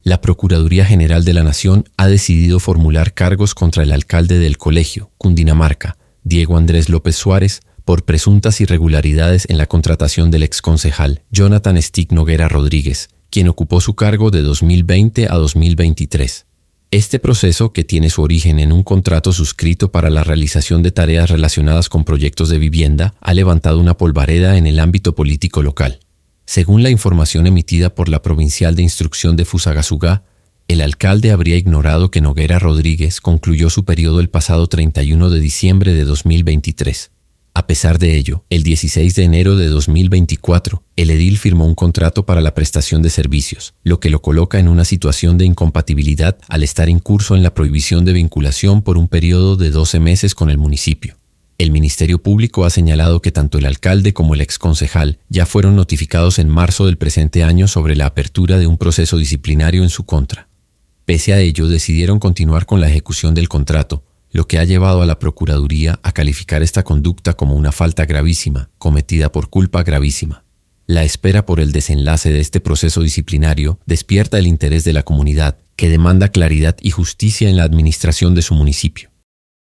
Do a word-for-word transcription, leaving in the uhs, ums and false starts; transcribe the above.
La Procuraduría General de la Nación ha decidido formular cargos contra el alcalde del colegio, Cundinamarca, Diego Andrés López Suárez, por presuntas irregularidades en la contratación del exconcejal Jonathan Stick Noguera Rodríguez, quien ocupó su cargo de dos mil veinte a dos mil veintitrés. Este proceso, que tiene su origen en un contrato suscrito para la realización de tareas relacionadas con proyectos de vivienda, ha levantado una polvareda en el ámbito político local. Según la información emitida por la Provincial de Instrucción de Fusagasugá, el alcalde habría ignorado que Noguera Rodríguez concluyó su periodo el pasado treinta y uno de diciembre de dos mil veintitrés. A pesar de ello, el dieciséis de enero de dos mil veinticuatro, el edil firmó un contrato para la prestación de servicios, lo que lo coloca en una situación de incompatibilidad al estar incurso en la prohibición de vinculación por un periodo de doce meses con el municipio. El Ministerio Público ha señalado que tanto el alcalde como el exconcejal ya fueron notificados en marzo del presente año sobre la apertura de un proceso disciplinario en su contra. Pese a ello, decidieron continuar con la ejecución del contrato, lo que ha llevado a la Procuraduría a calificar esta conducta como una falta gravísima, cometida por culpa gravísima. La espera por el desenlace de este proceso disciplinario despierta el interés de la comunidad, que demanda claridad y justicia en la administración de su municipio.